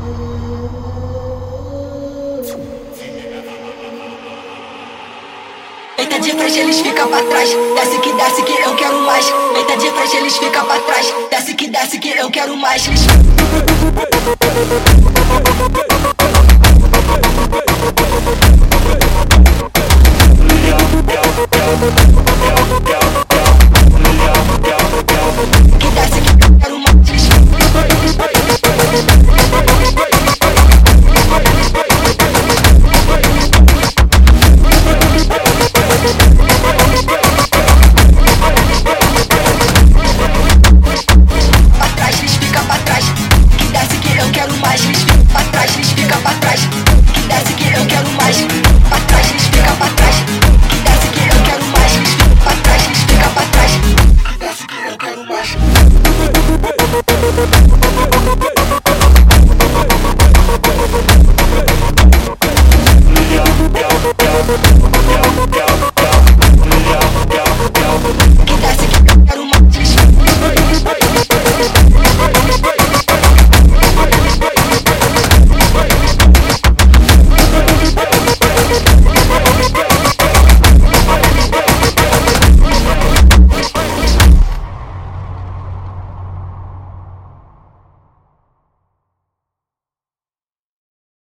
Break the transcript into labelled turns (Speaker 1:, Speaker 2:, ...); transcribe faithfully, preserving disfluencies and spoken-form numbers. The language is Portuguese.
Speaker 1: Entra de frente, eles ficam pra trás. Desce que desce que eu quero mais. Entra de frente, eles ficam pra trás. Desce que desce que eu quero mais. Eles...